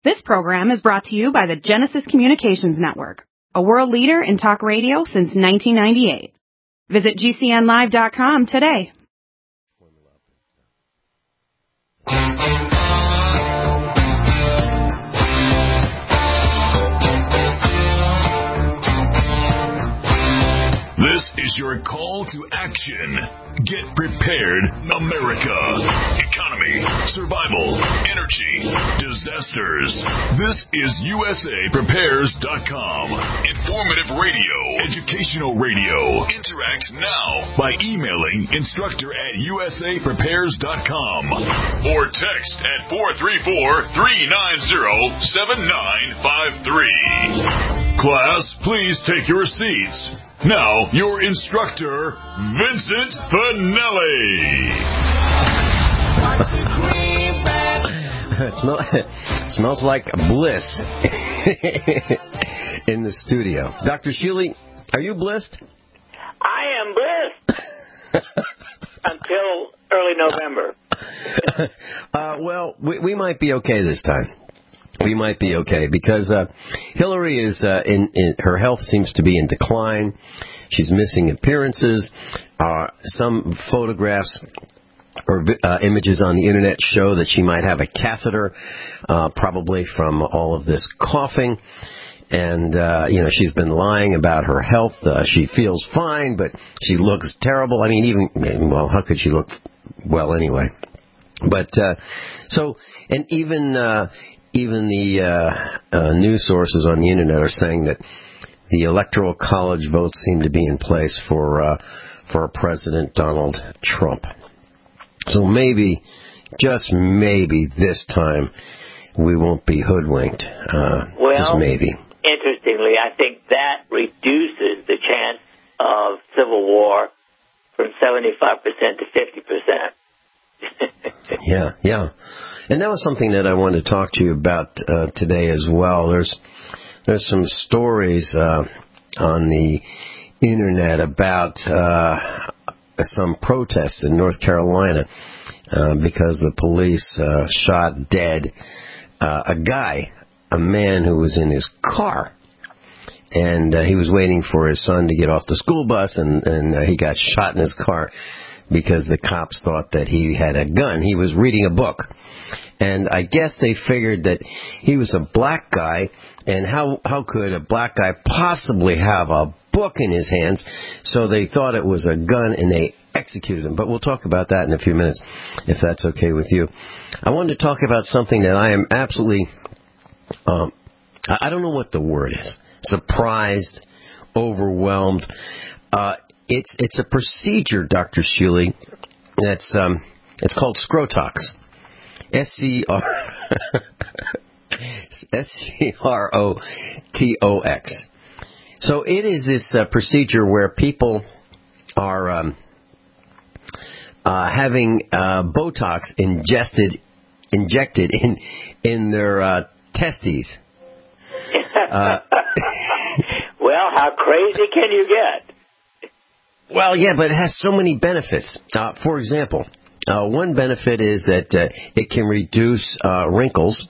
This program is brought to you by the Genesis Communications Network, a world leader in talk radio since 1998. Visit GCNlive.com today. This is your call to action. Get prepared, America. Economy, survival, energy, disasters. This is USAPrepares.com. Informative radio, educational radio. Interact now by emailing instructor@USAPrepares.com or text at 434-390-7953. Class, please take your seats. Now, your instructor, Vincent Finelli. It smells like bliss in the studio. Dr. Shealy, are you blissed? I am blissed until early November. Well, we might be okay this time. We might be okay because Hillary is in her health seems to be in decline. She's missing appearances. Some photographs or images on the internet show that she might have a catheter, probably from all of this coughing. And she's been lying about her health. She feels fine, but she looks terrible. I mean, how could she look well anyway? But even the news sources on the internet are saying that the Electoral College votes seem to be in place for President Donald Trump. So maybe, just maybe, this time we won't be hoodwinked. Just maybe. Interestingly, I think that reduces the chance of civil war from 75% to 50%. Yeah. And that was something that I wanted to talk to you about today as well. There's some stories on the internet about some protests in North Carolina because the police shot dead a man who was in his car. And he was waiting for his son to get off the school bus, and he got shot in his car because the cops thought that he had a gun. He was reading a book. And I guess they figured that he was a black guy, and how could a black guy possibly have a book in his hands? So they thought it was a gun, and they executed him. But we'll talk about that in a few minutes, if that's okay with you. I wanted to talk about something that I am absolutely, I don't know what the word is, surprised, overwhelmed. It's a procedure, Dr. Shealy, that's it's called Scrotox. Scrotox. So it is this procedure where people are having Botox injected in their testes. Well, how crazy can you get? Well, yeah, but it has so many benefits. For example, one benefit is that it can reduce wrinkles.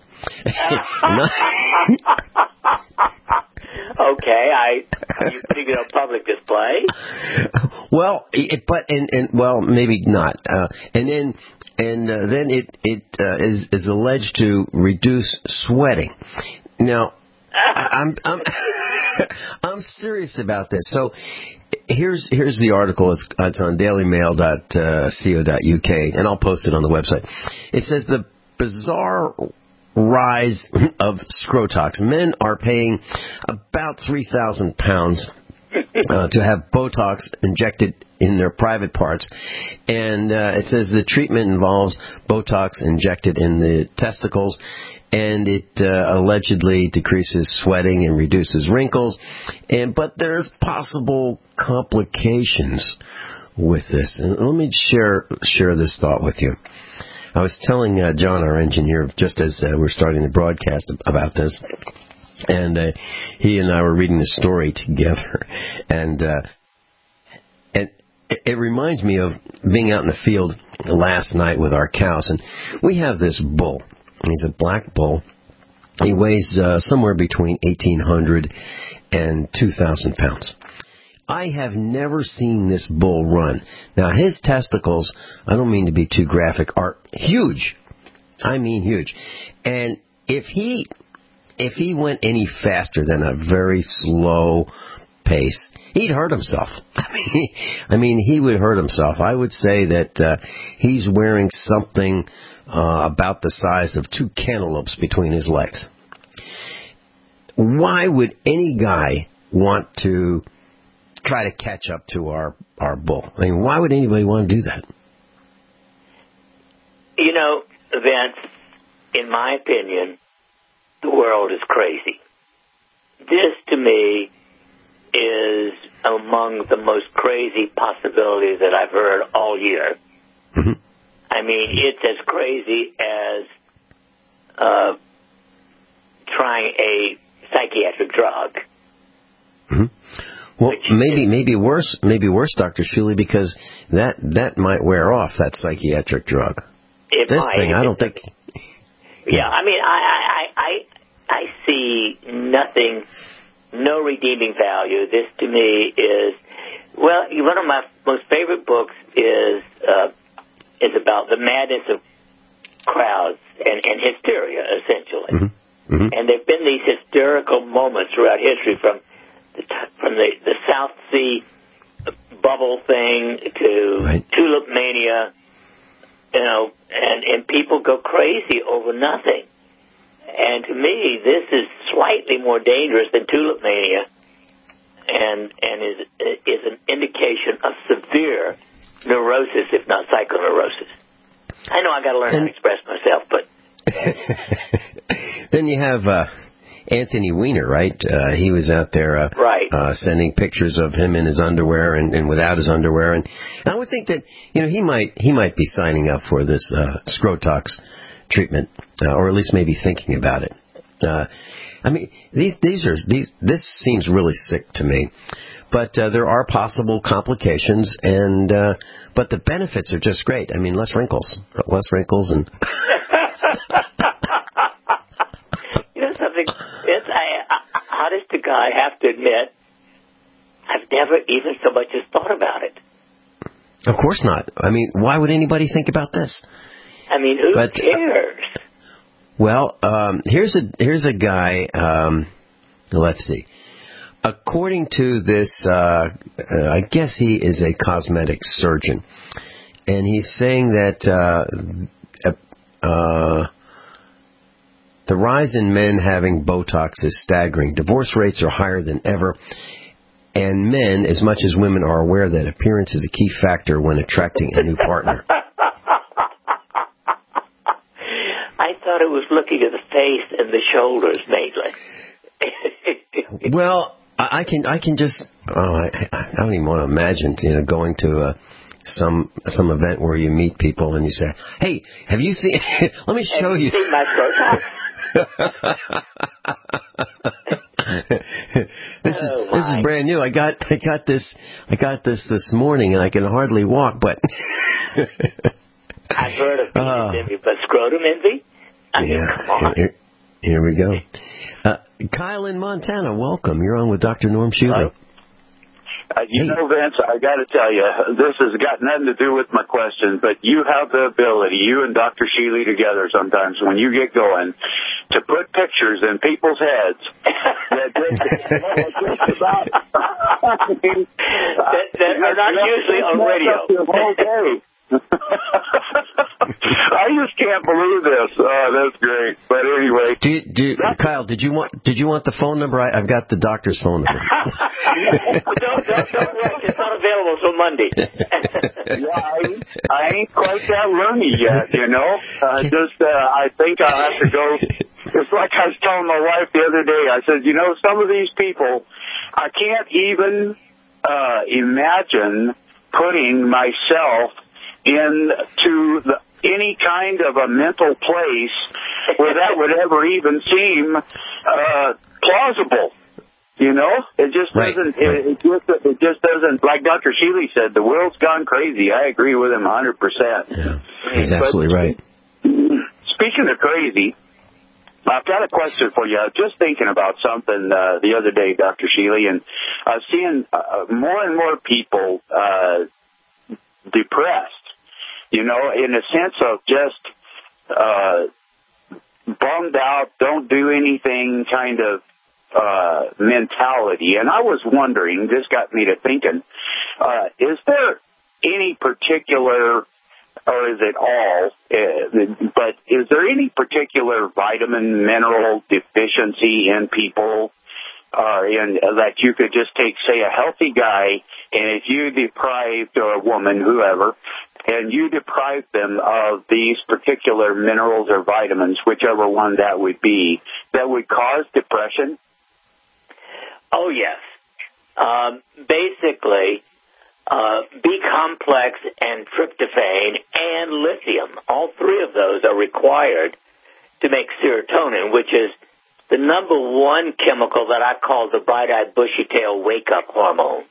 Okay, are you putting it on public display? Well, well, maybe not. Then it is alleged to reduce sweating. Now, I'm serious about this. So here's the article. It's on dailymail.co.uk, and I'll post it on the website. It says the bizarre rise of Scrotox. Men are paying about £3,000 to have Botox injected in their private parts. And it says the treatment involves Botox injected in the testicles, and it allegedly decreases sweating and reduces wrinkles. But there's possible complications with this. And let me share this thought with you. I was telling John, our engineer, just as we're starting the broadcast about this, and he and I were reading the story together, and it reminds me of being out in the field last night with our cows, and we have this bull. He's a black bull, He weighs somewhere between 1,800 and 2,000 pounds. I have never seen this bull run. Now, his testicles, I don't mean to be too graphic, are huge. I mean huge. And if he went any faster than a very slow pace, he'd hurt himself. I mean, he would hurt himself. I would say that he's wearing something about the size of 2 cantaloupes between his legs. Why would any guy want to try to catch up to our bull? I mean, why would anybody want to do that? You know, Vince, in my opinion, the world is crazy. This, to me, is among the most crazy possibilities that I've heard all year. Mm-hmm. I mean, it's as crazy as trying a psychiatric drug. Mm-hmm. Well, maybe worse, Dr. Shuley, because that might wear off, that psychiatric drug. This thing, I don't think. Yeah, I mean, I see nothing, no redeeming value. This to me is, well, one of my most favorite books is about the madness of crowds and hysteria, essentially. Mm-hmm. Mm-hmm. And there've been these hysterical moments throughout history, from the South Sea bubble thing to tulip mania, you know, and people go crazy over nothing. And to me, this is slightly more dangerous than tulip mania, and is an indication of severe neurosis, if not psychoneurosis. I know I got to learn how to express myself, but then you have Anthony Weiner, right? He was out there sending pictures of him in his underwear and without his underwear, and I would think that, you know, he might be signing up for this Scrotox treatment, or at least maybe thinking about it. I mean, this seems really sick to me, but there are possible complications, and but the benefits are just great. I mean, less wrinkles, and. You know something? Honest to God, I have to admit, I've never even so much as thought about it. Of course not. I mean, why would anybody think about this? I mean, who cares? Well, here's a guy. Let's see. According to this, I guess he is a cosmetic surgeon, and he's saying that the rise in men having Botox is staggering. Divorce rates are higher than ever, and men, as much as women, are aware that appearance is a key factor when attracting a new partner. I thought it was looking at the face and the shoulders mainly. Well, I can just I don't even want to imagine, you know, going to some event where you meet people and you say, "Hey, have you seen? Let me show you." Seen my Botox? This is brand new. I got this morning, and I can hardly walk. But I've heard of penis envy, but scrotum envy? I mean, come on. Here we go. Kyle in Montana, welcome. You're on with Dr. Norm Shuley. You know, Vince, I got to tell you, this has got nothing to do with my question, but you have the ability, you and Dr. Shuley together sometimes, when you get going, to put pictures in people's heads that are not usually on radio. I just can't believe this. That's great. But anyway, Kyle, did you want the phone number? I've got the doctor's phone number. Don't rush. It's not available till Monday. Yeah, I ain't quite that runny yet. You know, I think I'll have to go. It's like I was telling my wife the other day. I said, you know, some of these people, I can't even imagine putting myself into any kind of a mental place where that would ever even seem plausible. You know, it just doesn't. Right. It just doesn't. Like Dr. Shuley said, the world's gone crazy. I agree with him 100%. Yeah, he's absolutely right. Speaking of crazy, I've got a question for you. I was just thinking about something the other day, Dr. Sheely, and I was seeing more and more people depressed, in a sense of just bummed out, don't do anything kind of mentality. And I was wondering, this got me to thinking, is there any particular, or is it all, but is there any particular vitamin, mineral deficiency in people, that you could just take, say, a healthy guy, and if you deprived, or a woman, whoever, and you deprive them of these particular minerals or vitamins, whichever one that would be, that would cause depression? Oh, yes. Basically, B-complex and tryptophan and lithium, all three of those are required to make serotonin, which is the number one chemical that I call the bright-eyed, bushy-tailed wake-up hormone.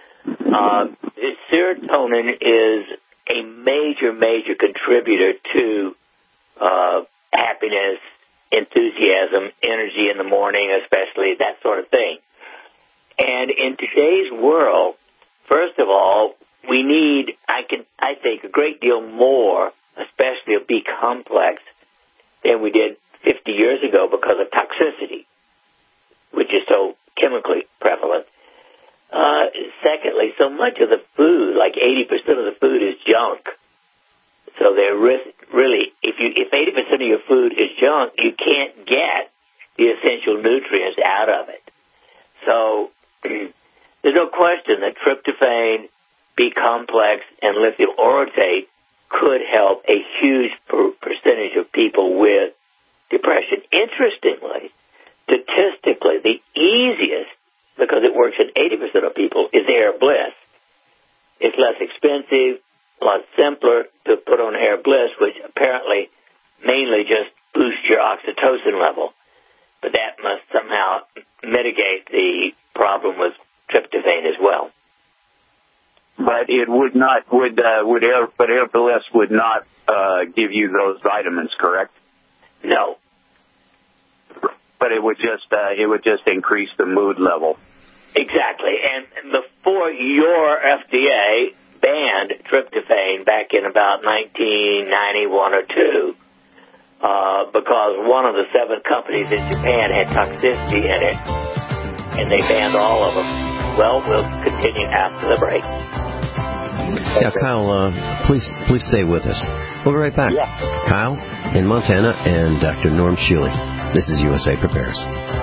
Serotonin is a major, major contributor to happiness, enthusiasm, energy in the morning, especially, that sort of thing. And in today's world, first of all, we need, I think, a great deal more, especially a B-complex, than we did 50 years ago because of toxicity, which is so chemically prevalent. Secondly, so much of the food, like 80% of the food, is junk. So they're really, if 80% of your food is junk, you can't get the essential nutrients out of it. So there's no question that tryptophan, B-complex, and lithium orotate could help a huge percentage of people with depression. Interestingly, statistically, the easiest, because it works in 80% of people, is Air Bliss. It's less expensive, a lot simpler to put on Air Bliss, which apparently mainly just boosts your oxytocin level. But that must somehow mitigate the problem with tryptophan as well. But it would not, Air Bliss would not give you those vitamins, correct? No. But it would just increase the mood level. Exactly. And before your FDA banned tryptophan back in about 1991 or 2, because one of the 7 companies in Japan had toxicity in it, and they banned all of them. Well, we'll continue after the break. Yeah, Kyle, please stay with us. We'll be right back. Yeah. Kyle in Montana and Dr. Norm Sheely. This is USA Prepares.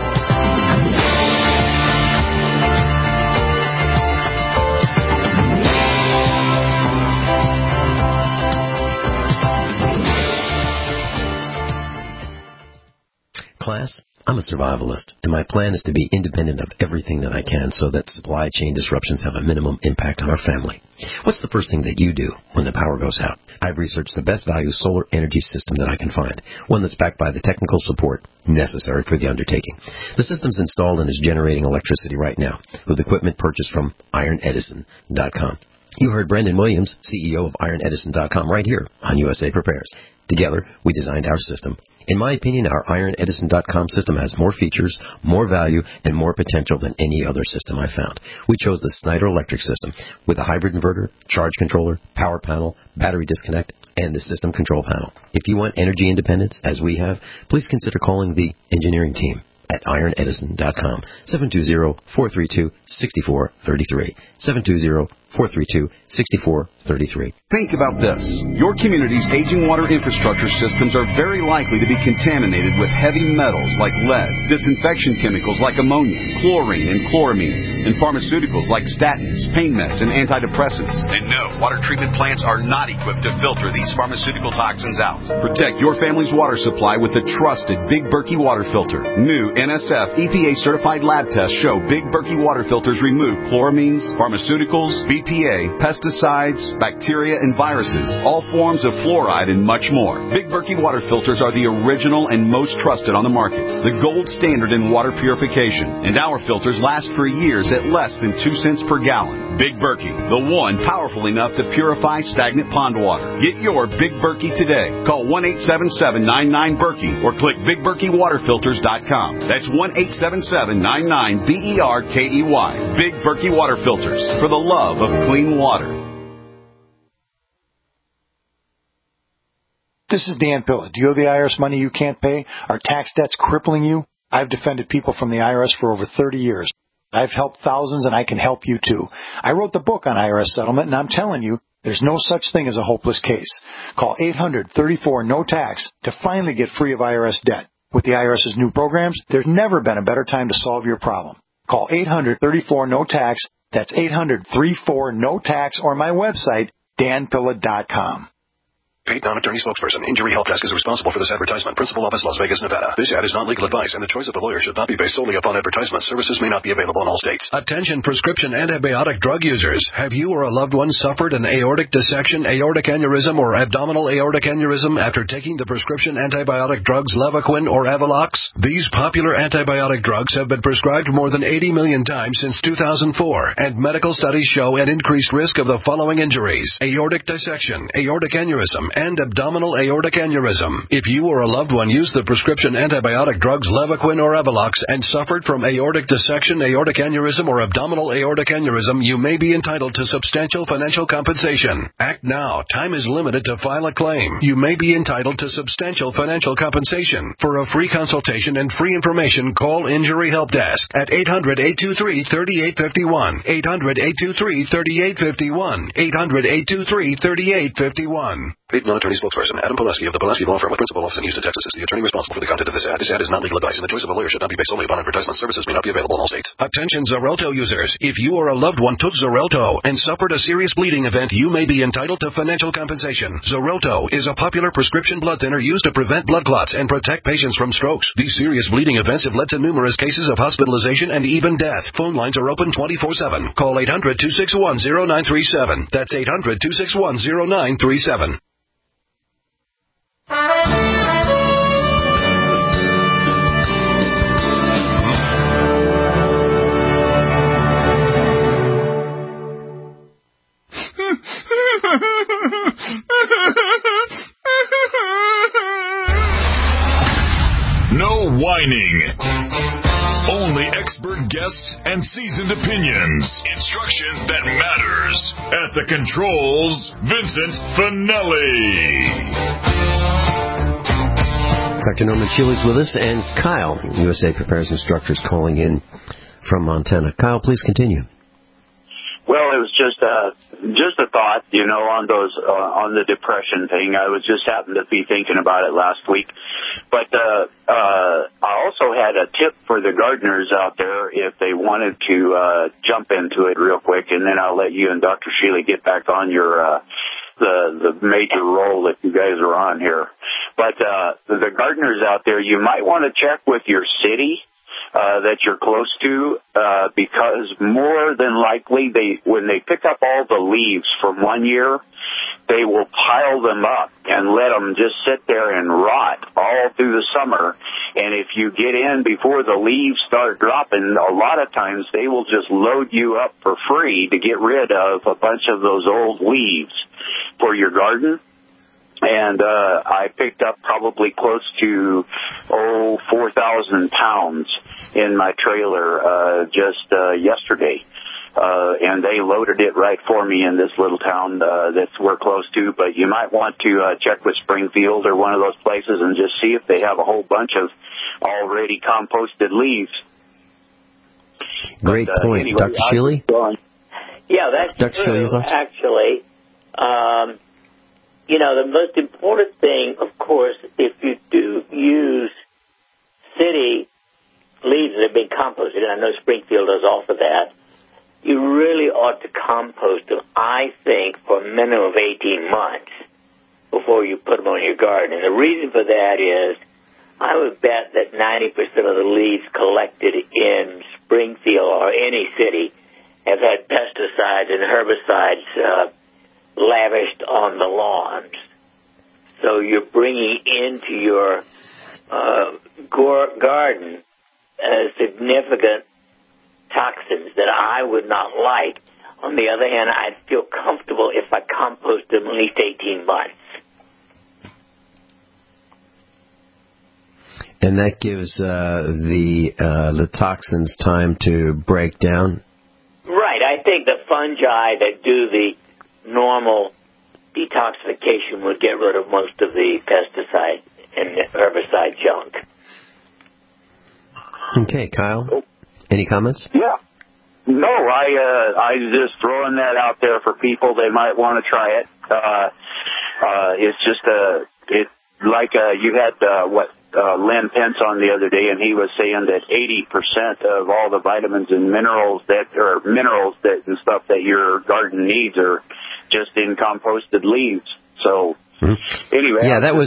Class, I'm a survivalist, and my plan is to be independent of everything that I can so that supply chain disruptions have a minimum impact on our family. What's the first thing that you do when the power goes out? I've researched the best value solar energy system that I can find, one that's backed by the technical support necessary for the undertaking. The system's installed and is generating electricity right now with equipment purchased from IronEdison.com. You heard Brendan Williams, CEO of IronEdison.com, right here on USA Prepares. Together, we designed our system. In my opinion, our IronEdison.com system has more features, more value, and more potential than any other system I've found. We chose the Snyder Electric system with a hybrid inverter, charge controller, power panel, battery disconnect, and the system control panel. If you want energy independence, as we have, please consider calling the engineering team at IronEdison.com, 720-432-6433, 720-432-6433. Think about this. Your community's aging water infrastructure systems are very likely to be contaminated with heavy metals like lead, disinfection chemicals like ammonia, chlorine and chloramines, and pharmaceuticals like statins, pain meds, and antidepressants. And no, water treatment plants are not equipped to filter these pharmaceutical toxins out. Protect your family's water supply with the trusted Big Berkey water filter. New NSF EPA certified lab tests show Big Berkey water filters remove chloramines, pharmaceuticals, B12 BPA, pesticides, bacteria, and viruses, all forms of fluoride, and much more. Big Berkey water filters are the original and most trusted on the market, the gold standard in water purification, and our filters last for years at less than 2 cents per gallon. Big Berkey, the one powerful enough to purify stagnant pond water. Get your Big Berkey today. Call 1-877-99-BERKEY or click BigBerkeyWaterFilters.com. That's 1-877-99-BERKEY. Big Berkey Water Filters, for the love of clean water. This is Dan Pilla. Do you owe the IRS money you can't pay? Are tax debts crippling you? I've defended people from the IRS for over 30 years. I've helped thousands, and I can help you too. I wrote the book on IRS settlement, and I'm telling you, there's no such thing as a hopeless case. Call 800-34-NO-TAX to finally get free of IRS debt. With the IRS's new programs, there's never been a better time to solve your problem. Call 800-34-NO-TAX. That's 800-34-NO-TAX, or my website, danpilla.com. Paid non-attorney spokesperson. Injury Help Desk is responsible for this advertisement. Principal office, Las Vegas, Nevada. This ad is not legal advice, and the choice of the lawyer should not be based solely upon advertisement. Services may not be available in all states. Attention prescription antibiotic drug users. Have you or a loved one suffered an aortic dissection, aortic aneurysm, or abdominal aortic aneurysm after taking the prescription antibiotic drugs Levaquin or Avelox? These popular antibiotic drugs have been prescribed more than 80 million times since 2004, and medical studies show an increased risk of the following injuries: aortic dissection, aortic aneurysm, and abdominal aortic aneurysm. If you or a loved one used the prescription antibiotic drugs Levaquin or Avelox and suffered from aortic dissection, aortic aneurysm, or abdominal aortic aneurysm, you may be entitled to substantial financial compensation. Act now. Time is limited to file a claim. You may be entitled to substantial financial compensation. For a free consultation and free information, call Injury Help Desk at 800-823-3851, 800-823-3851, 800-823-3851. Paid non-attorney spokesperson. Adam Pulaski of the Pulaski Law Firm with principal office in Houston, Texas, is the attorney responsible for the content of this ad. This ad is not legal advice, and the choice of a lawyer should not be based solely upon advertisement. Services may not be available in all states. Attention Xarelto users. If you or a loved one took Xarelto and suffered a serious bleeding event, you may be entitled to financial compensation. Xarelto is a popular prescription blood thinner used to prevent blood clots and protect patients from strokes. These serious bleeding events have led to numerous cases of hospitalization and even death. Phone lines are open 24/7. Call 800-261-0937. That's 800-261-0937. No whining. Only expert guests and seasoned opinions. Instruction that matters. At the controls, Vincent Finelli. Dr. Norman Shealy's with us, and Kyle, USA Prepares Instructors, calling in from Montana. Kyle, please continue. Well, it was just a thought, on on the depression thing. I was just happened to be thinking about it last week. But I also had a tip for the gardeners out there if they wanted to jump into it real quick, and then I'll let you and Dr. Shealy get back on your the major role that you guys are on here. But the gardeners out there, you might want to check with your city that you're close to, because more than likely when they pick up all the leaves from one year, they will pile them up and let them just sit there and rot all through the summer. And if you get in before the leaves start dropping, a lot of times they will just load you up for free to get rid of a bunch of those old leaves for your garden. And I picked up probably close to 4,000 pounds in my trailer just yesterday. And they loaded it right for me in this little town that we're close to. But you might want to check with Springfield or one of those places and just see if they have a whole bunch of already composted leaves. Great point. Anyway, Dr. Shealy? Yeah, that's Dr. true, Shealy, actually. The most important thing, of course, if you do use city leaves that have been composted, and I know Springfield does offer that, you really ought to compost them, I think, for a minimum of 18 months before you put them on your garden. And the reason for that is I would bet that 90% of the leaves collected in Springfield or any city have had pesticides and herbicides lavished on the lawns. So you're bringing into your garden significant toxins that I would not like. On the other hand, I'd feel comfortable if I compost them at least 18 months. And that gives the toxins time to break down? Right. I think the fungi that do the normal detoxification would get rid of most of the pesticide and herbicide junk. Okay, Kyle, any comments? Yeah. No, I just throwing that out there for people. They might want to try it. It's just you had Len Pence on the other day, and he was saying that 80% of all the vitamins and minerals and stuff that your garden needs are just in composted leaves. So anyway, yeah, that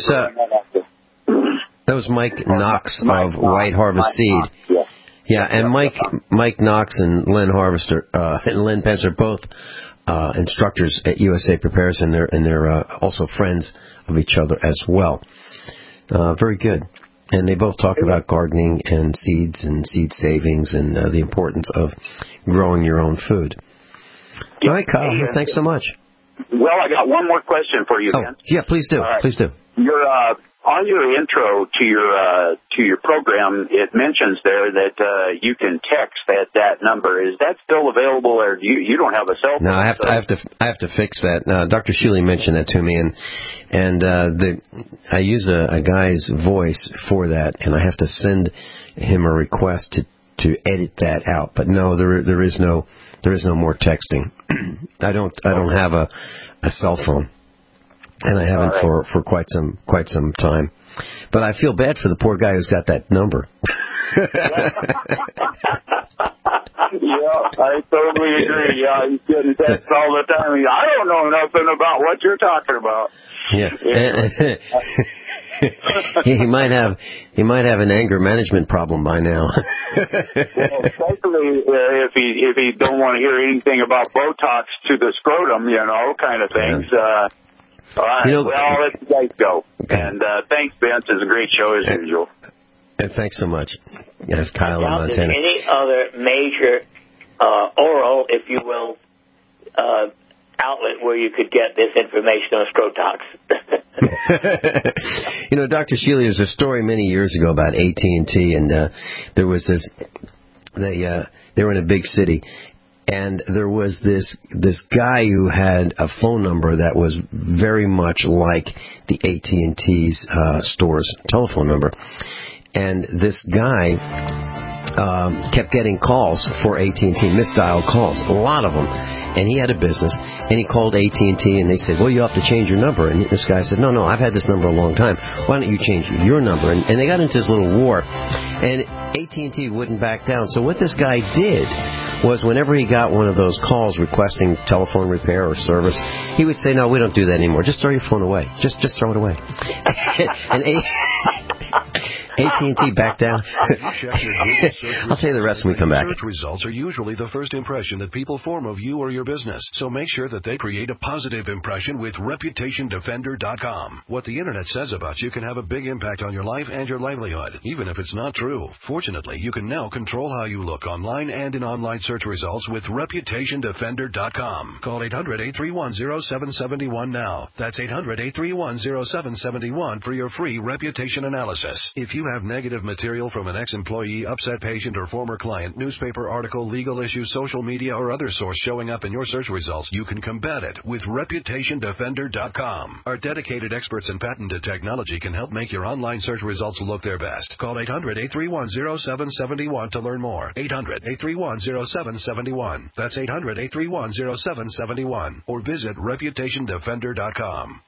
was Mike Knox of White Harvest Seed. Yeah, and Mike Knox and Len Pence are both instructors at USA Prepares, and they're also friends of each other as well. Very good. And they both talk about gardening and seeds and seed savings and the importance of growing your own food. All right, Kyle, thanks so much. Well, I got one more question for you, Ben. Yeah, please do. Please do. On your intro to your program, it mentions there that you can text at that number. Is that still available, or you don't have a cell phone? No, I have to fix that. Dr. Shealy mentioned that to me, and I use a guy's voice for that, and I have to send him a request to edit that out. But no, there is no more texting. I don't have a cell phone. And I haven't for quite some time. But I feel bad for the poor guy who's got that number. Yeah, I totally agree. Yeah, he's getting texts all the time. I don't know nothing about what you're talking about. Yeah. He might have an anger management problem by now. Well, especially if he don't want to hear anything about Botox to the scrotum, kind of things. Yeah. All right, I'll let you guys go. And thanks, Vince. It's a great show as usual. And thanks so much. Yes, Kyle in Montana. Any other major oral, if you will, outlet where you could get this information on scrotox? Dr. Shealy, there's a story many years ago about AT&T, and there was this. They were in a big city. And there was this guy who had a phone number that was very much like the AT&T's store's telephone number. And this guy kept getting calls for AT&T, misdialed calls, a lot of them. And he had a business, and he called AT&T, and they said, well, you have to change your number. And this guy said, no, I've had this number a long time. Why don't you change your number? And they got into this little war, and AT&T wouldn't back down. So what this guy did was whenever he got one of those calls requesting telephone repair or service, he would say, no, we don't do that anymore. Just throw your phone away. Just throw it away. And AT&T backed down. I'll tell you the rest when we come back. Search results are usually the first impression that people form of you or your business. So make sure that they create a positive impression with ReputationDefender.com. What the Internet says about you can have a big impact on your life and your livelihood, even if it's not true. Fortunately, you can now control how you look online and in online search results with ReputationDefender.com. Call 800-831-0771 now. That's 800-831-0771 for your free reputation analysis. If you have negative material from an ex-employee, upset patient, or former client, newspaper article, legal issue, social media, or other source showing up in your search results, you can combat it with ReputationDefender.com. Our dedicated experts in patented technology can help make your online search results look their best. Call 800-831-0771 to learn more. 800-831-0771. That's 800-831-0771. Or visit ReputationDefender.com.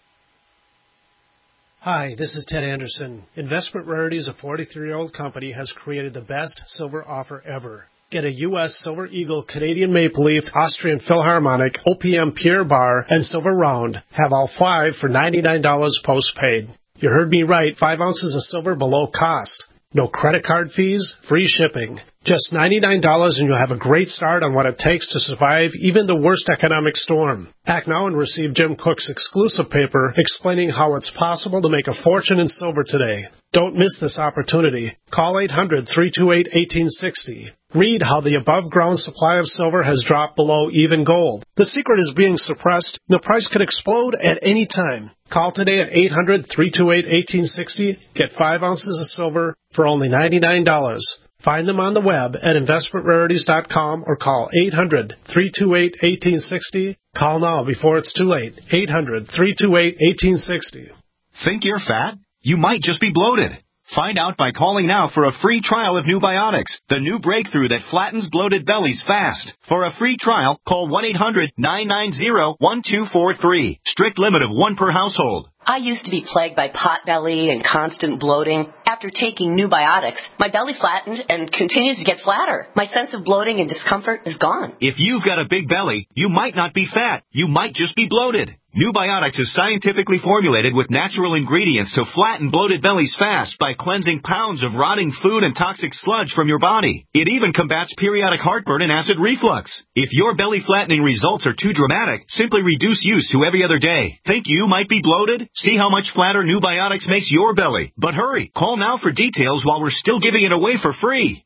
Hi, this is Ted Anderson. Investment Rarities, a 43-year-old company, has created the best silver offer ever. Get a U.S. Silver Eagle, Canadian Maple Leaf, Austrian Philharmonic, OPM Pierre Bar, and Silver Round. Have all 5 for $99 postpaid. You heard me right, 5 ounces of silver below cost. No credit card fees, free shipping. Just $99 and you'll have a great start on what it takes to survive even the worst economic storm. Act now and receive Jim Cook's exclusive paper explaining how it's possible to make a fortune in silver today. Don't miss this opportunity. Call 800-328-1860. Read how the above-ground supply of silver has dropped below even gold. The secret is being suppressed. The price could explode at any time. Call today at 800-328-1860. Get 5 ounces of silver for only $99. Find them on the web at investmentrarities.com or call 800-328-1860. Call now before it's too late. 800-328-1860. Think you're fat? You might just be bloated. Find out by calling now for a free trial of New Biotics, the new breakthrough that flattens bloated bellies fast. For a free trial, call 1-800-990-1243. Strict limit of 1 per household. I used to be plagued by pot belly and constant bloating. After taking New Biotics, my belly flattened and continues to get flatter. My sense of bloating and discomfort is gone. If you've got a big belly, you might not be fat. You might just be bloated. New Biotics is scientifically formulated with natural ingredients to flatten bloated bellies fast by cleansing pounds of rotting food and toxic sludge from your body. It even combats periodic heartburn and acid reflux. If your belly flattening results are too dramatic, simply reduce use to every other day. Think you might be bloated? See how much flatter New Biotics makes your belly. But hurry, call now for details while we're still giving it away for free.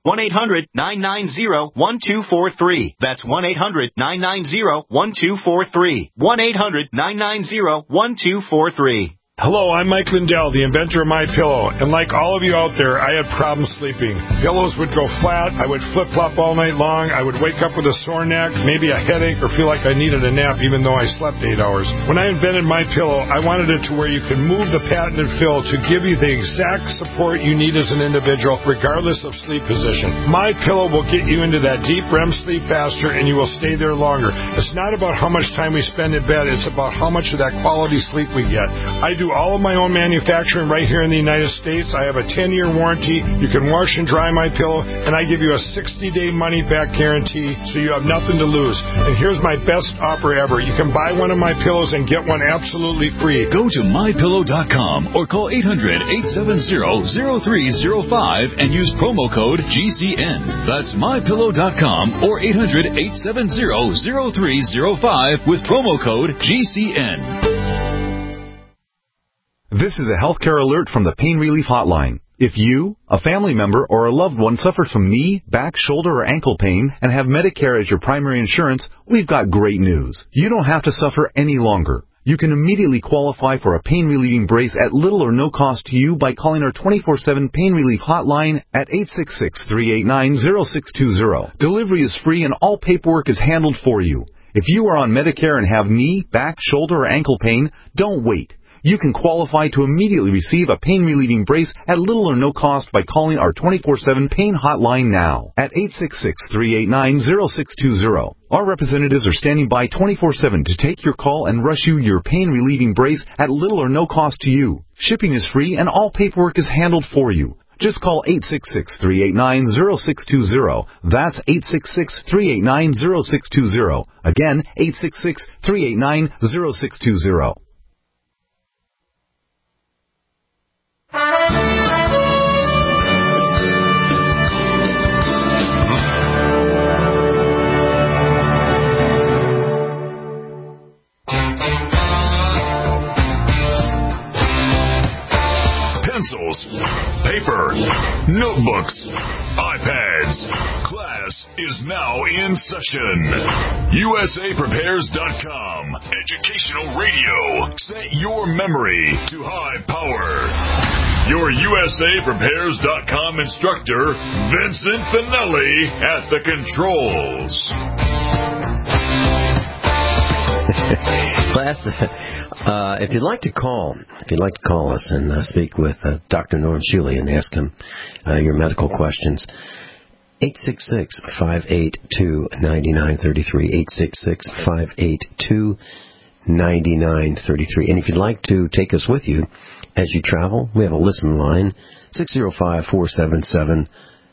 1-800-990-1243. That's 1-800-990-1243. 1-800-990-1243. Hello, I'm Mike Lindell, the inventor of MyPillow, and like all of you out there, I had problems sleeping. Pillows would go flat, I would flip-flop all night long, I would wake up with a sore neck, maybe a headache, or feel like I needed a nap even though I slept 8 hours. When I invented MyPillow, I wanted it to where you could move the patented fill to give you the exact support you need as an individual, regardless of sleep position. MyPillow will get you into that deep REM sleep faster, and you will stay there longer. It's not about how much time we spend in bed, it's about how much of that quality sleep we get. I do all of my own manufacturing right here in the United States. I have a 10-year warranty. You can wash and dry my pillow, and I give you a 60-day money-back guarantee, so you have nothing to lose. And here's my best offer ever. You can buy one of my pillows and get one absolutely free. Go to MyPillow.com or call 800-870-0305 and use promo code GCN. That's MyPillow.com or 800-870-0305 with promo code GCN. This is a healthcare alert from the Pain Relief Hotline. If you, a family member, or a loved one suffers from knee, back, shoulder, or ankle pain and have Medicare as your primary insurance, we've got great news. You don't have to suffer any longer. You can immediately qualify for a pain-relieving brace at little or no cost to you by calling our 24/7 Pain Relief Hotline at 866-389-0620. Delivery is free and all paperwork is handled for you. If you are on Medicare and have knee, back, shoulder, or ankle pain, don't wait. You can qualify to immediately receive a pain-relieving brace at little or no cost by calling our 24/7 Pain Hotline now at 866-389-0620. Our representatives are standing by 24/7 to take your call and rush you your pain-relieving brace at little or no cost to you. Shipping is free and all paperwork is handled for you. Just call 866-389-0620. That's 866-389-0620. Again, 866-389-0620. Pencils, paper, notebooks, iPads. Class is now in session. USAPrepares.com. Educational radio. Set your memory to high power. Your USAPrepares.com instructor, Vincent Finelli, at the controls. Class, if you'd like to call us and speak with Dr. Norm Shuley and ask him your medical questions, 866-582-9933, 866-582-9933. And if you'd like to take us with you as you travel, we have a listen line, 605-477-3249,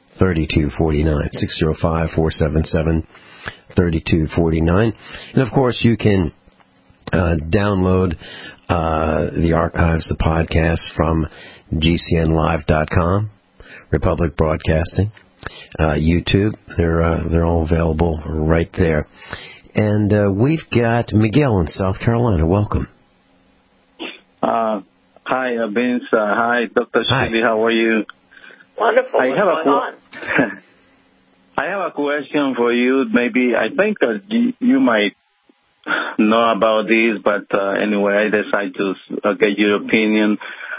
605-477-3249. And, of course, you can download the archives, the podcasts from GCNlive.com, Republic Broadcasting, YouTube. They're all available right there. And we've got Miguel in South Carolina. Welcome. Hi, Vince. Hi, Dr. Shelley. How are you? Wonderful. What's going on? I have a question for you. Maybe I think you might know about this, but anyway, I decided to get your opinion.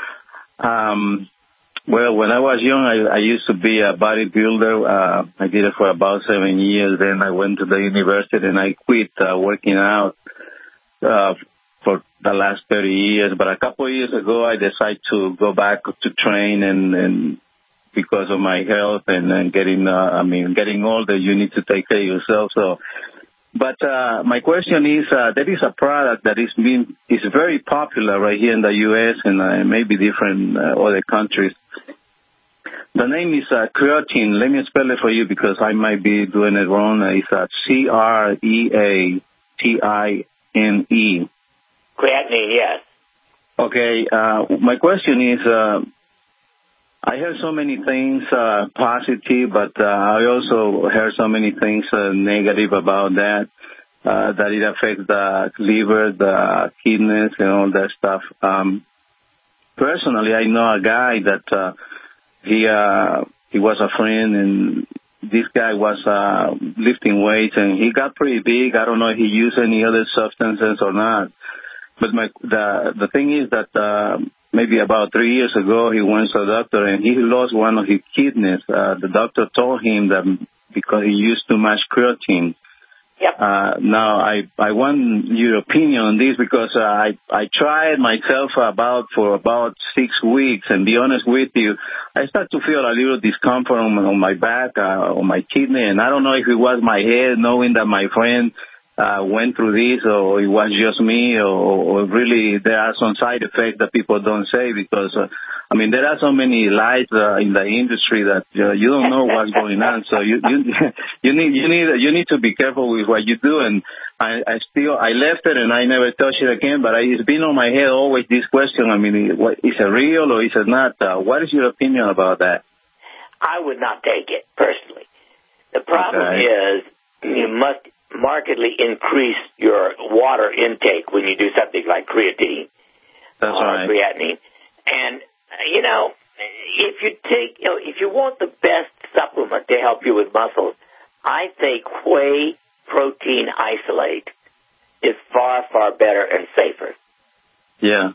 Well, when I was young, I used to be a bodybuilder. I did it for about 7 years. Then I went to the university and I quit working out for the last 30 years. But a couple of years ago, I decided to go back to train and because of my health and getting older, you need to take care of yourself. So, but my question is, there is a product that is very popular right here in the U.S. and maybe different other countries. The name is creatine. Let me spell it for you because I might be doing it wrong. It's CREATINE. Creatinine, yes. Okay. My question is, I heard so many things positive, but I also heard so many things negative about that it affects the liver, the kidneys, and all that stuff. Personally, I know a guy that he was a friend, and this guy was lifting weights, and he got pretty big. I don't know if he used any other substances or not. But the thing is that maybe about 3 years ago, he went to a doctor, and he lost one of his kidneys. The doctor told him that because he used too much creatine. Yep. Now, I want your opinion on this because I tried myself for about 6 weeks, and be honest with you, I started to feel a little discomfort on my back, on my kidney, and I don't know if it was my head, knowing that my friend went through this, or it was just me, or really there are some side effects that people don't say because, there are so many lies in the industry that you don't know what's going on. So you need to be careful with what you do. And I left it and I never touched it again. But it's been on my head always this question. Is it real or is it not? What is your opinion about that? I would not take it personally. The problem is you must markedly increase your water intake when you do something like creatine or creatinine. And, if you want the best supplement to help you with muscles, I think whey protein isolate is far, far better and safer. Yeah.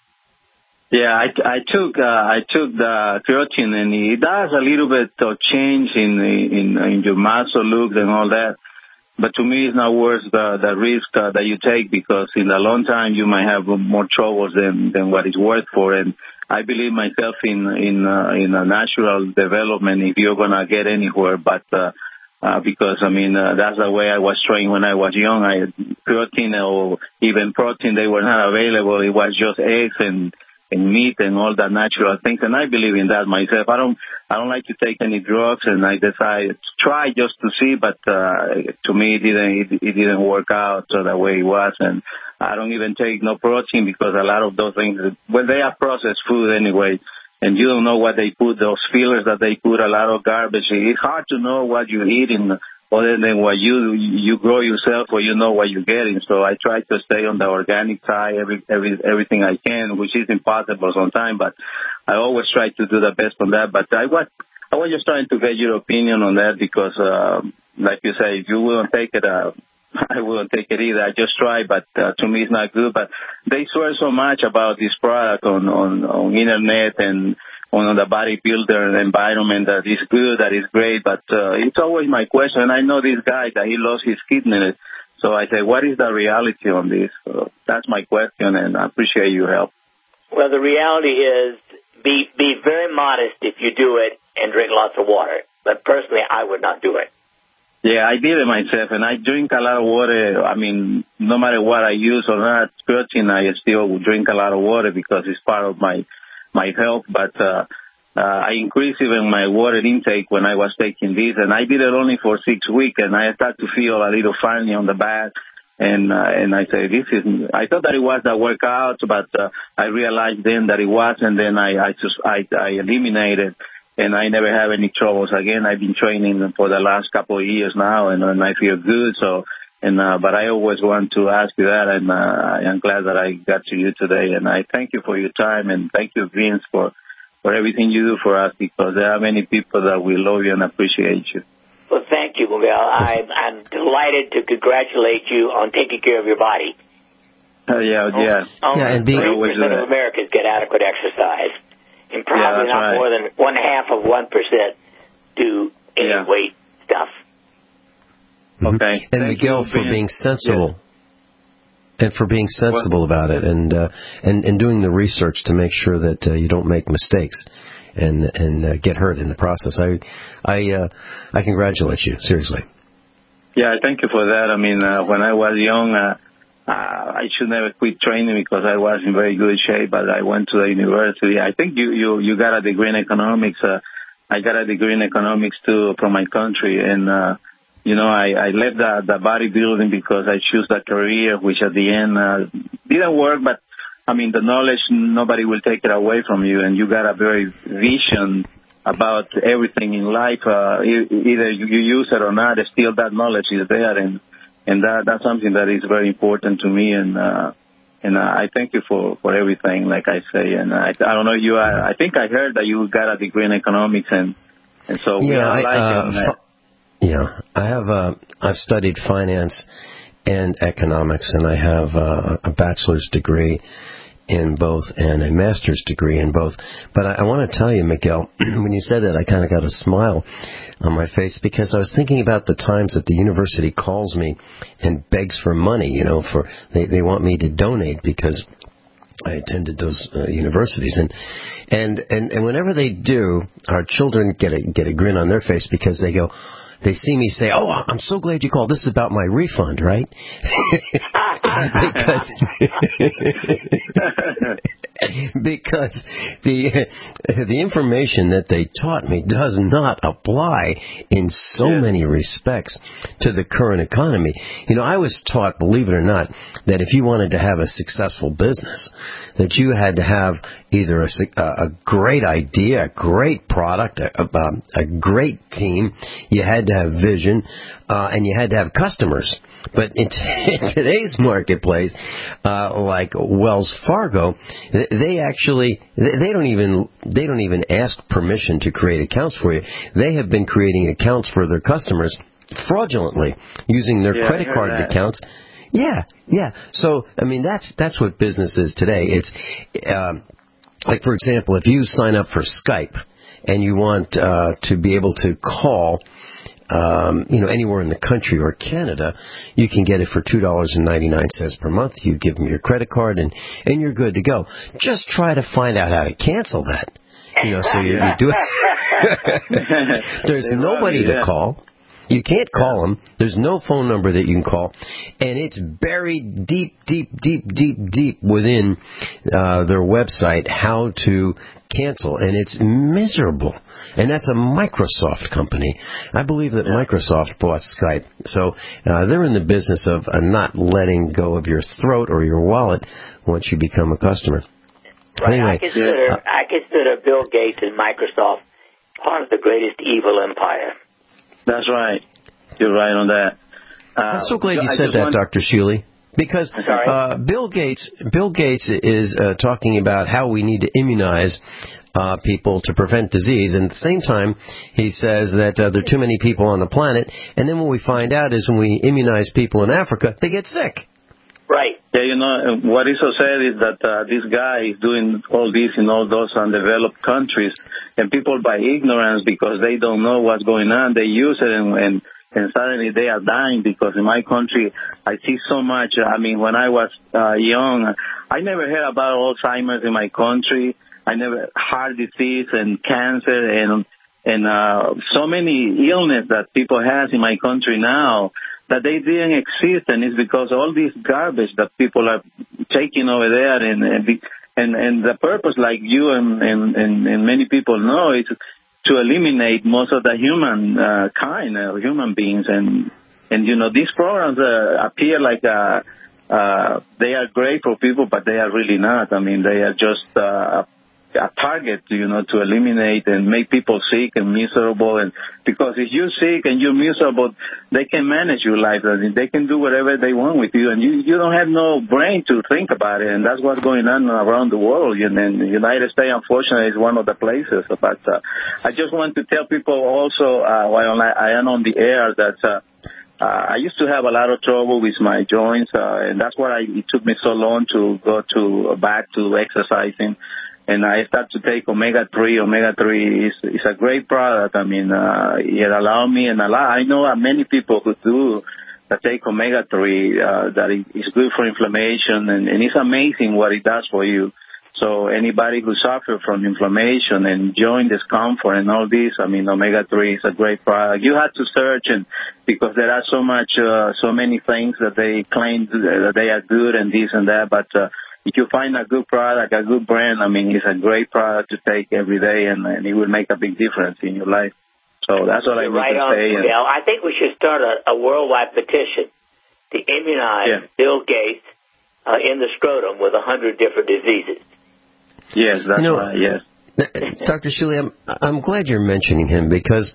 Yeah, I took the creatine, and it does a little bit of change in your muscle look and all that. But to me, it's not worth the risk that you take because in the long time you might have more troubles than what it's worth for. And I believe myself in a natural development if you're gonna get anywhere. But because that's the way I was trained when I was young. Creatine or even protein, they were not available. It was just eggs and meat and all that natural things, and I believe in that myself. I don't like to take any drugs, and I decided to try just to see, but to me it didn't work out so the way it was, and I don't even take no protein because a lot of those things, well, they are processed food anyway, and you don't know what they put, those fillers that they put, a lot of garbage. It's hard to know what you're eating other than what you grow yourself or you know what you're getting. So I try to stay on the organic side, everything I can, which is impossible sometimes, but I always try to do the best on that. But I was just trying to get your opinion on that because, like you say, if you wouldn't take it, I wouldn't take it either. I just try, but to me it's not good. But they swear so much about this product on internet and on the bodybuilder environment that is good, that is great, but it's always my question. And I know this guy that he lost his kidney, so I say, what is the reality on this? So that's my question, and I appreciate your help. Well, the reality is be very modest if you do it and drink lots of water. But personally, I would not do it. Yeah, I did it myself, and I drink a lot of water. No matter what I use or not, protein, I still drink a lot of water because it's part of my health, but I increased even my water intake when I was taking this, and I did it only for 6 weeks, and I started to feel a little funny on the back, and I said, I thought that it was the workout, but I realized then that it was, and then I eliminated, and I never have any troubles again. I've been training for the last couple of years now, and I feel good. So, but I always want to ask you that, and I'm glad that I got to you today. And I thank you for your time, and thank you, Vince, for everything you do for us, because there are many people that will love you and appreciate you. Well, thank you, Miguel. I'm delighted to congratulate you on taking care of your body. And 3% of Americans get adequate exercise, and probably not more than 0.5% do any weight stuff. Okay. And Miguel, for being sensible. And for being sensible about it, and doing the research to make sure that you don't make mistakes and get hurt in the process. I congratulate you, seriously. Yeah, thank you for that. I mean, when I was young, I should never quit training because I was in very good shape, but I went to the university. I think you got a degree in economics. I got a degree in economics too from my country, and I left the bodybuilding because I chose that career, which at the end didn't work. But I mean, the knowledge, nobody will take it away from you, and you got a very vision about everything in life. Either you use it or not, still that knowledge is there, and that's something that is very important to me. And I thank you for everything, like I say. And I don't know you. I think I heard that you got a degree in economics, and so I've studied finance and economics, and I have a bachelor's degree in both and a master's degree in both. But I want to tell you, Miguel, when you said that, I kind of got a smile on my face because I was thinking about the times that the university calls me and begs for money, they want me to donate because I attended those universities, and whenever they do, our children get a grin on their face because they see me say, "Oh, I'm so glad you called. This is about my refund, right?" because the information that they taught me does not apply in so many respects to the current economy. I was taught, believe it or not, that if you wanted to have a successful business, that you had to have either a great idea, a great product, a great team. You had to have vision, and you had to have customers. But in today's marketplace, like Wells Fargo, they don't even ask permission to create accounts for you. They have been creating accounts for their customers fraudulently using their credit card accounts. Yeah. So I mean, that's what business is today. It's like, for example, if you sign up for Skype and you want to be able to call anywhere in the country or Canada, you can get it for $2.99 per month. You give them your credit card and you're good to go. Just try to find out how to cancel that. So you do it. There's nobody to call. You can't call them. There's no phone number that you can call. And it's buried deep within their website how to cancel. And it's miserable. And that's a Microsoft company. I believe that Microsoft bought Skype. So they're in the business of not letting go of your throat or your wallet once you become a customer. Right. Anyway, I consider Bill Gates and Microsoft part of the greatest evil empire. That's right. You're right on that. I'm so glad you said that, Dr. Shealy, because Bill Gates is talking about how we need to immunize people to prevent disease, and at the same time, he says that there are too many people on the planet, and then what we find out is when we immunize people in Africa, they get sick. Right. Yeah, what is so sad is that this guy is doing all this in all those undeveloped countries, and people by ignorance, because they don't know what's going on, they use it, and suddenly they are dying. Because in my country, I see so much. I mean, when I was young, I never heard about Alzheimer's in my country. I never heart disease and cancer and so many illness that people have in my country now that they didn't exist, and it's because all this garbage that people are taking over there, and the purpose, like you and many people know, is to eliminate most of the human human beings, and these programs appear like they are great for people, but they are really not. I mean, they are just a target, to eliminate and make people sick and miserable. And because if you're sick and you're miserable, they can manage your life. They can do whatever they want with you, and you don't have no brain to think about it. And that's what's going on around the world. And the United States, unfortunately, is one of the places. But I just want to tell people also, while I am on the air, that I used to have a lot of trouble with my joints, and that's why it took me so long to go back to exercising. And I started to take omega-3. Omega-3 is a great product. I mean, it allowed me, and I know many people who do take omega-3, that is good for inflammation, and it's amazing what it does for you. So anybody who suffers from inflammation and joint discomfort and all this, I mean, omega-3 is a great product. You have to search, and because there are so many things that they claim that they are good and this and that, but if you find a good product, a good brand, I mean, it's a great product to take every day, and it will make a big difference in your life. So that's what I need to say. I think we should start a worldwide petition to immunize Bill Gates in the scrotum with 100 different diseases. Yes, that's right, yes. Dr. Shuli, I'm glad you're mentioning him, because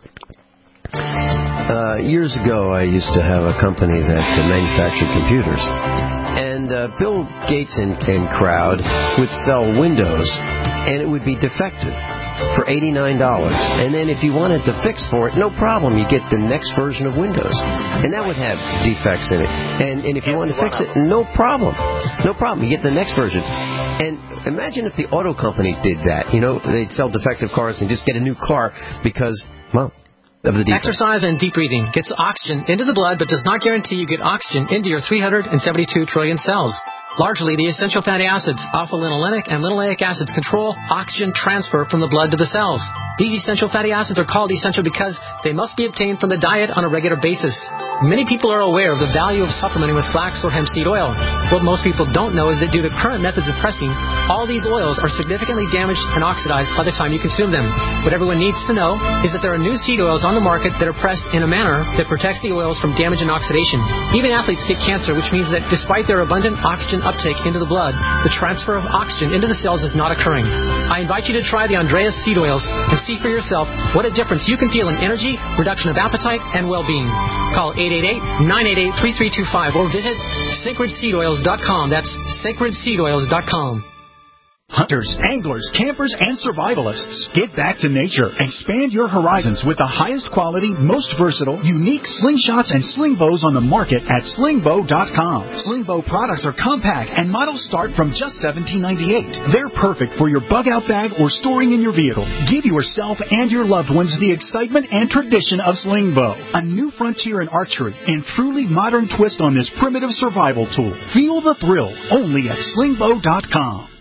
years ago I used to have a company that manufactured computers. And Bill Gates and crowd would sell Windows, and it would be defective for $89. And then if you wanted to fix for it, no problem. You get the next version of Windows, and that would have defects in it. And if you wanted to fix it, no problem. No problem. You get the next version. And imagine if the auto company did that. They'd sell defective cars and just get a new car because, well, of the defects. Exercise and deep breathing gets oxygen into the blood, but does not guarantee you get oxygen into your 372 trillion cells. Largely, the essential fatty acids, alpha-linolenic and linoleic acids, control oxygen transfer from the blood to the cells. These essential fatty acids are called essential because they must be obtained from the diet on a regular basis. Many people are aware of the value of supplementing with flax or hemp seed oil. What most people don't know is that due to current methods of pressing, all these oils are significantly damaged and oxidized by the time you consume them. What everyone needs to know is that there are new seed oils on the market that are pressed in a manner that protects the oils from damage and oxidation. Even athletes get cancer, which means that despite their abundant oxygen uptake into the blood, the transfer of oxygen into the cells is not occurring. I invite you to try the Andreas seed oils and see for yourself what a difference you can feel in energy, reduction of appetite, and well-being. Call 888-988-3325 or visit sacredseedoils.com. That's sacredseedoils.com. Hunters, anglers, campers, and survivalists. Get back to nature. Expand your horizons with the highest quality, most versatile, unique slingshots and sling bows on the market at slingbow.com. Slingbow products are compact and models start from just $17.98. They're perfect for your bug-out bag or storing in your vehicle. Give yourself and your loved ones the excitement and tradition of Slingbow. A new frontier in archery and truly modern twist on this primitive survival tool. Feel the thrill only at slingbow.com.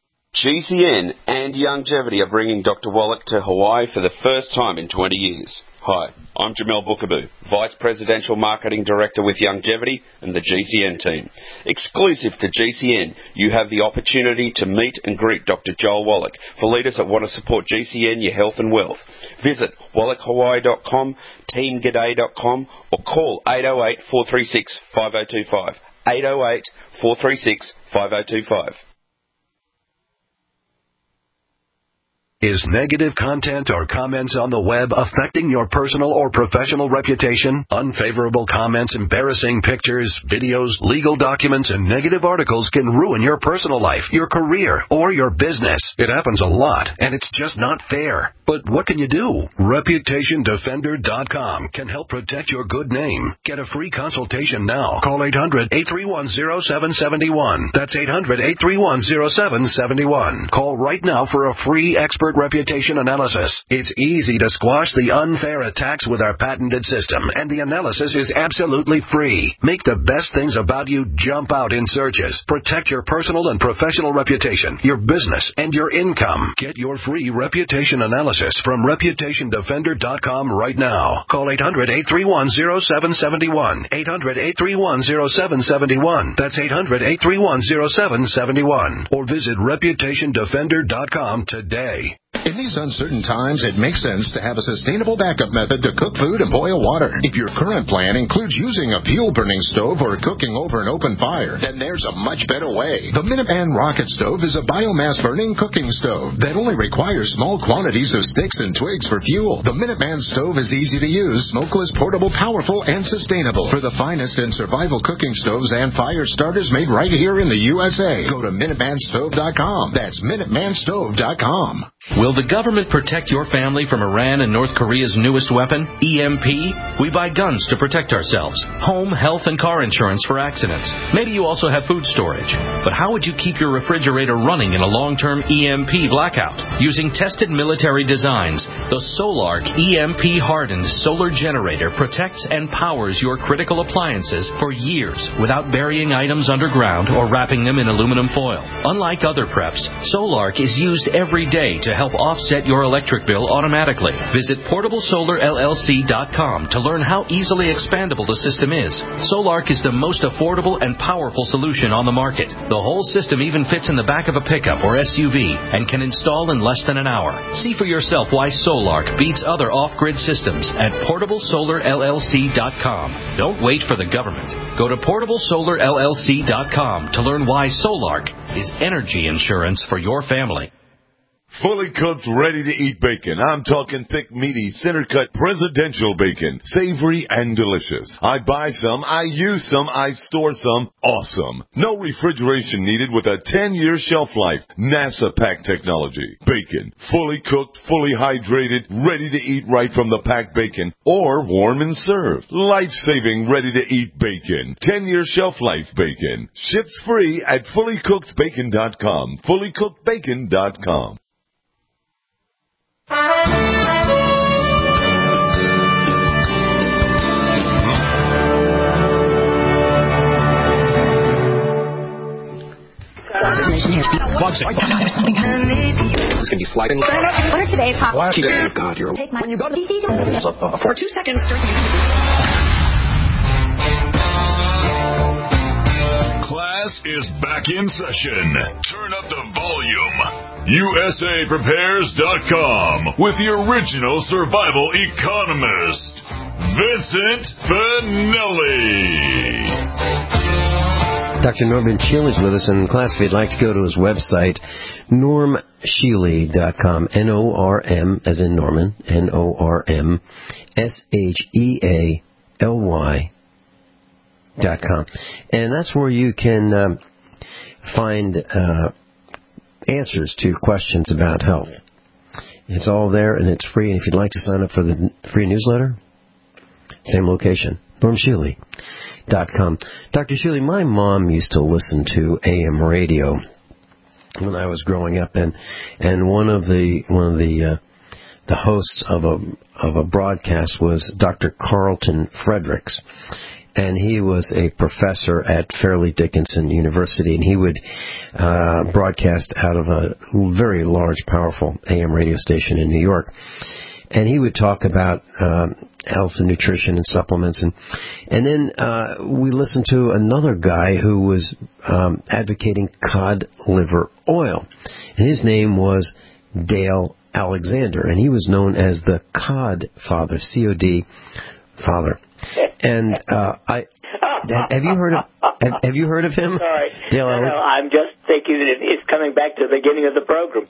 GCN and Youngevity are bringing Dr. Wallach to Hawaii for the first time in 20 years. Hi, I'm Jamel Bookaboo, Vice Presidential Marketing Director with Youngevity and the GCN team. Exclusive to GCN, you have the opportunity to meet and greet Dr. Joel Wallach for leaders that want to support GCN, your health and wealth. Visit wallachhawaii.com, teamg'day.com, or call 808-436-5025. 808-436-5025. Is negative content or comments on the web affecting your personal or professional reputation? Unfavorable comments, embarrassing pictures, videos, legal documents, and negative articles can ruin your personal life, your career, or your business. It happens a lot, and it's just not fair. But what can you do? ReputationDefender.com can help protect your good name. Get a free consultation now. Call 800-831-0771. That's 800-831-0771. Call right now for a free expert reputation analysis. It's easy to squash the unfair attacks with our patented system, and the analysis is absolutely free. Make the best things about you jump out in searches. Protect your personal and professional reputation, your business, and your income. Get your free reputation analysis from ReputationDefender.com right now. Call 800-831-0771. 800-831-0771. That's 800-831-0771. Or visit ReputationDefender.com today. In these uncertain times, it makes sense to have a sustainable backup method to cook food and boil water. If your current plan includes using a fuel-burning stove or cooking over an open fire, then there's a much better way. The Minuteman Rocket Stove is a biomass-burning cooking stove that only requires small quantities of sticks and twigs for fuel. The Minuteman stove is easy to use, smokeless, portable, powerful, and sustainable. For the finest in survival cooking stoves and fire starters made right here in the USA, go to MinutemanStove.com. That's MinutemanStove.com. Will the government protect your family from Iran and North Korea's newest weapon, EMP? We buy guns to protect ourselves, home, health, and car insurance for accidents. Maybe you also have food storage. But how would you keep your refrigerator running in a long-term EMP blackout? Using tested military designs, the Solarc EMP-hardened solar generator protects and powers your critical appliances for years without burying items underground or wrapping them in aluminum foil. Unlike other preps, Solarc is used every day to help offset your electric bill automatically. Visit PortableSolarLLC.com to learn how easily expandable the system is. Solarc is the most affordable and powerful solution on the market. The whole system even fits in the back of a pickup or SUV and can install in less than an hour. See for yourself why Solarc beats other off-grid systems at PortableSolarLLC.com. Don't wait for the government. Go to PortableSolarLLC.com to learn why Solarc is energy insurance for your family. Fully cooked, ready-to-eat bacon. I'm talking thick, meaty, center-cut presidential bacon. Savory and delicious. I buy some, I use some, I store some. Awesome. No refrigeration needed with a 10-year shelf life. NASA pack technology. Bacon. Fully cooked, fully hydrated, ready to eat right from the packed bacon. Or warm and served. Life-saving, ready-to-eat bacon. 10-year shelf life bacon. Ships free at fullycookedbacon.com. Fullycookedbacon.com. It's going to be sliding. What are today's hot? Oh, God, you're Take my, when you go to the for 2 seconds. Class is back in session. Turn up the volume. USAPrepares.com with the original survival economist, Vincent Finelli. Dr. Norman Shealy is with us in class. If you'd like to go to his website, normshealy.com, N-O-R-M, as in Norman, N-O-R-M-S-H-E-A-L-Y.com. And that's where you can find answers to questions about health. It's all there, and it's free. And if you'd like to sign up for the free newsletter, same location, normshealy.com. Dr. Shealy, my mom used to listen to AM radio when I was growing up, and one of the hosts of a broadcast was Dr. Carlton Fredericks, and he was a professor at Fairleigh Dickinson University, and he would broadcast out of a very large, powerful AM radio station in New York. And he would talk about health and nutrition and supplements. And then we listened to another guy who was advocating cod liver oil. And his name was Dale Alexander. And he was known as the Cod Father, C-O-D Father. And have you heard of him? Sorry. Dale no, I'm just thinking that it's coming back to the beginning of the program.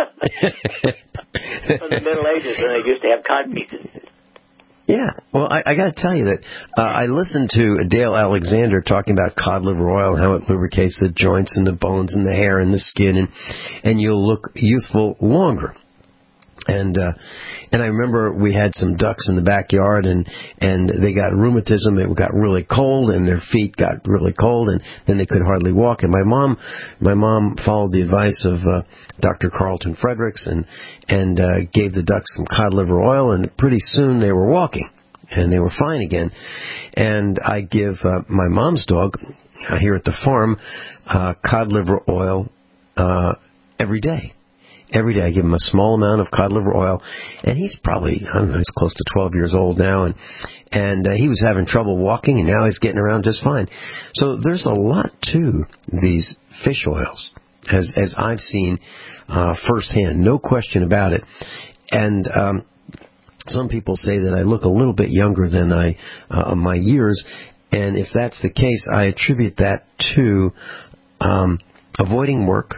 From the Middle Ages when they used to have cod pieces. Yeah, well, I got to tell you that I listened to Dale Alexander talking about cod liver oil and how it lubricates the joints and the bones and the hair and the skin, and you'll look youthful longer. And I remember we had some ducks in the backyard, and they got rheumatism. It got really cold, and their feet got really cold, and then they could hardly walk. And my mom followed the advice of Dr. Carlton Fredericks and gave the ducks some cod liver oil, and pretty soon they were walking, and they were fine again. And I give my mom's dog here at the farm cod liver oil every day. Every day I give him a small amount of cod liver oil, and he's probably, I don't know, he's close to 12 years old now, and he was having trouble walking, and now he's getting around just fine. So there's a lot to these fish oils. as I've seen firsthand, no question about it. And some people say that I look a little bit younger than my years, and if that's the case, I attribute that to avoiding work.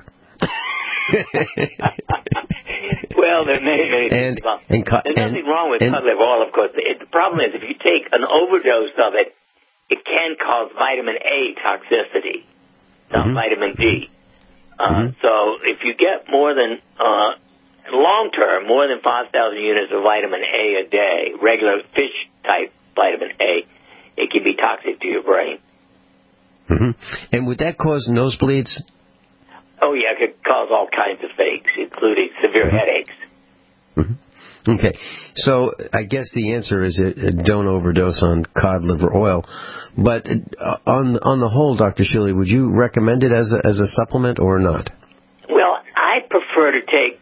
Well, there may be. There's nothing wrong with cod liver oil, of course. The problem is if you take an overdose of it, it can cause vitamin A toxicity, not vitamin D. So if you get more than, long-term, more than 5,000 units of vitamin A a day, regular fish-type vitamin A, it can be toxic to your brain. And would that cause nosebleeds? Oh, yeah, it could cause all kinds of things, including severe headaches. Okay, so I guess the answer is don't overdose on cod liver oil. But on the whole, Dr. Schille, would you recommend it as a supplement or not? Well, I prefer to take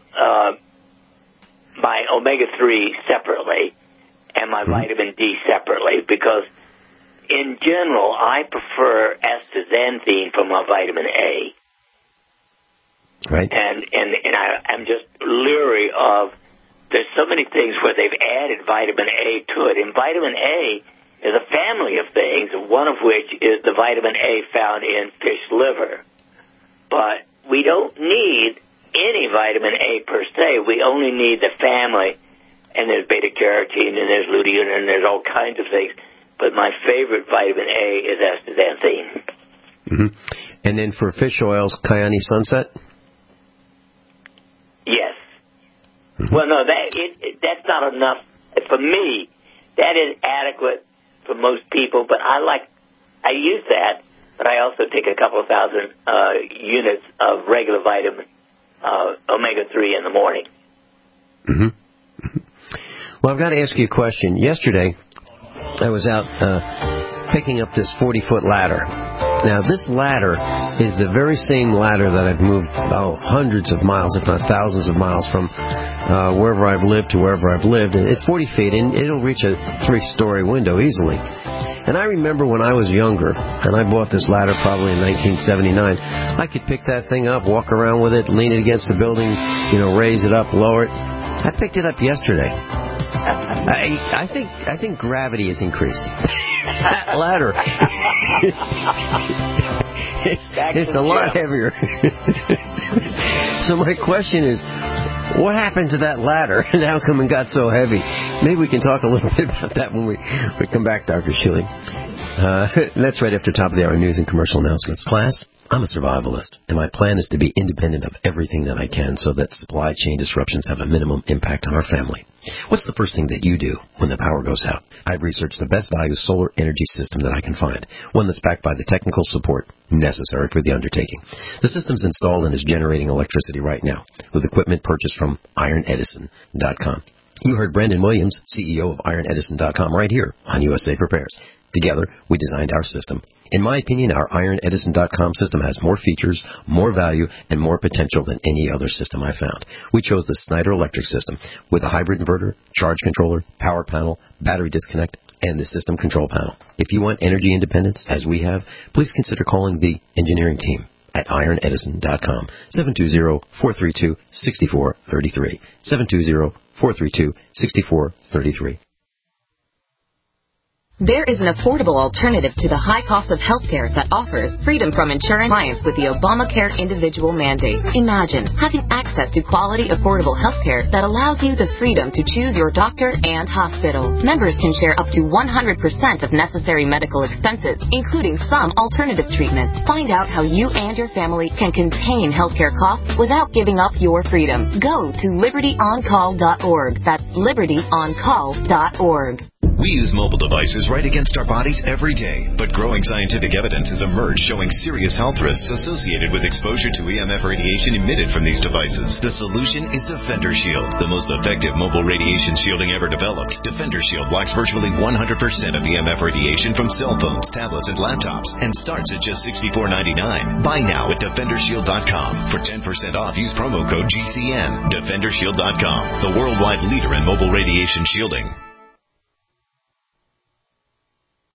my omega-3 separately and my vitamin D separately because, in general, I prefer astaxanthin for my vitamin A. Right. And I'm just leery of, there's so many things where they've added vitamin A to it. And vitamin A is a family of things, one of which is the vitamin A found in fish liver. But we don't need any vitamin A per se. We only need the family. And there's beta-carotene, and there's lutein, and there's all kinds of things. But my favorite vitamin A is astaxanthin. And then for fish oils, Kyani Sunset? Yes. Well, no, that's not enough. For me, that is adequate for most people, but I use that, but I also take a couple of thousand units of regular vitamin omega-3 in the morning. Well, I've got to ask you a question. Yesterday, I was out picking up this 40-foot ladder. Now, this ladder is the very same ladder that I've moved hundreds of miles, if not thousands of miles, from wherever I've lived to wherever I've lived. And it's 40 feet, and it'll reach a 3-story window easily. And I remember when I was younger, and I bought this ladder probably in 1979, I could pick that thing up, walk around with it, lean it against the building, raise it up, lower it. I picked it up yesterday. I think gravity has increased. That ladder. It's a lot heavier. So my question is, what happened to that ladder and how come it got so heavy? Maybe we can talk a little bit about that when we come back, Dr. Schille. That's right after top of the hour news and commercial announcements. Class, I'm a survivalist, and my plan is to be independent of everything that I can so that supply chain disruptions have a minimum impact on our family. What's the first thing that you do when the power goes out? I've researched the best value solar energy system that I can find, one that's backed by the technical support necessary for the undertaking. The system's installed and is generating electricity right now with equipment purchased from IronEdison.com. You heard Brandon Williams, CEO of IronEdison.com, right here on USA Prepares. Together, we designed our system. In my opinion, our IronEdison.com system has more features, more value, and more potential than any other system I found. We chose the Snyder Electric system with a hybrid inverter, charge controller, power panel, battery disconnect, and the system control panel. If you want energy independence, as we have, please consider calling the engineering team at IronEdison.com, 720-432-6433, 720-432-6433. There is an affordable alternative to the high cost of healthcare that offers freedom from insurance compliance with the Obamacare individual mandate. Imagine having access to quality, affordable healthcare that allows you the freedom to choose your doctor and hospital. Members can share up to 100% of necessary medical expenses, including some alternative treatments. Find out how you and your family can contain healthcare costs without giving up your freedom. Go to libertyoncall.org. That's libertyoncall.org. We use mobile devices right against our bodies every day, but growing scientific evidence has emerged showing serious health risks associated with exposure to EMF radiation emitted from these devices. The solution is Defender Shield, the most effective mobile radiation shielding ever developed. Defender Shield blocks virtually 100% of EMF radiation from cell phones, tablets, and laptops, and starts at just $64.99. Buy now at DefenderShield.com. For 10% off, use promo code GCN. DefenderShield.com, the worldwide leader in mobile radiation shielding.